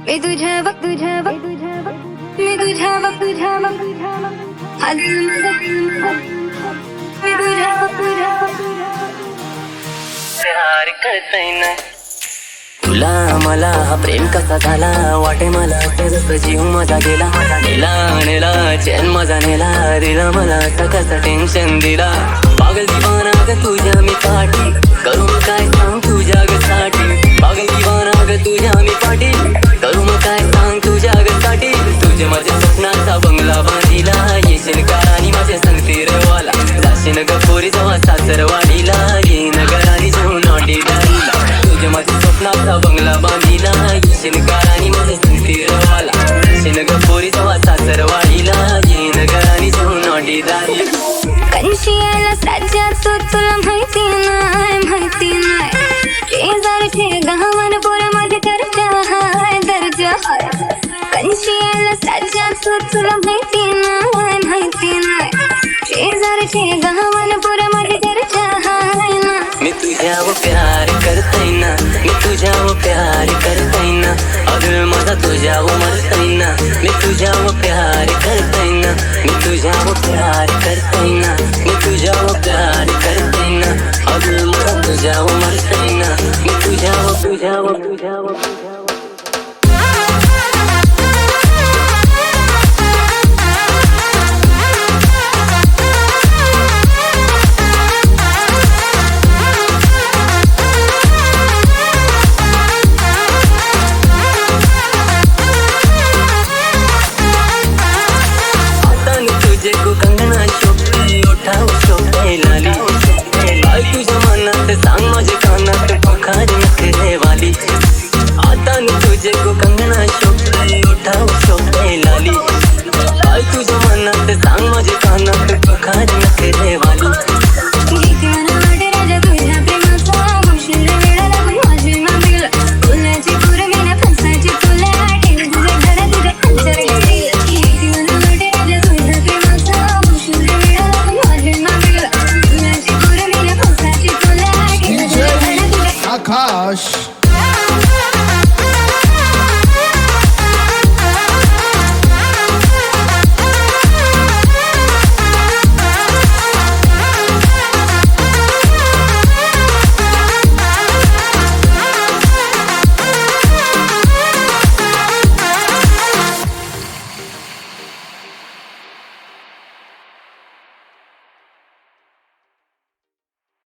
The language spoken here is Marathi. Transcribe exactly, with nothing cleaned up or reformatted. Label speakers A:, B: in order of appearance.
A: मी तुझ्या बघ तुझ्या बघ मी तुझ्या बघ तुझ्या बघ हा दिल माझा मी तुझ्या बघ तुझ्या
B: प्यार करतय ना तुला मला हा प्रेम कसा झाला वाटे मला असं जसं जीव माझा गेला नेला नेला चैन माझा नेला दिला मला असं कसं टेन्शन दिला पागल दिवाना ग तुझ्या मी पाठी करू मग काय सांग तुझ्या ग साठी पागल दिवाना ग तुझ्या मी पाठी करू मग काय सांग तुझ्या ग साठी तुझे माझ्या स्वप्नाचा बंगला बांधिला येशील का आणि माझ्या संगतीर वाला जाशील ग पोरी जेव्हा सासरवाडीला येईन ग आणि जेवून नॉटी दारीला तुझे माझ्या स्वप्नाचा बंगला बांधिला येशील का आणि माझ्या संगतीर वाला जाशील ग पोरी जेव्हा सासरवाडीला येईन ग आणि जेवून नॉटी दारीला
A: कशी यायला राज्यात तो तुला माहिती नाही माहिती नाही शेजारचे गावान पोरा माझे दर्जा हाय दर्जा कशी यायला राज्यात तो तुला माहिती नाही माहिती नाही शेजारचे गावान पोरा माझे दर्जा हाय ना
B: मी तुझ्यावर प्यार करतय ना मी तुझ्यावर प्यार करतय ना अगं माझा तुझ्यावर मरतय ना मी तुझ्यावर प्यार कर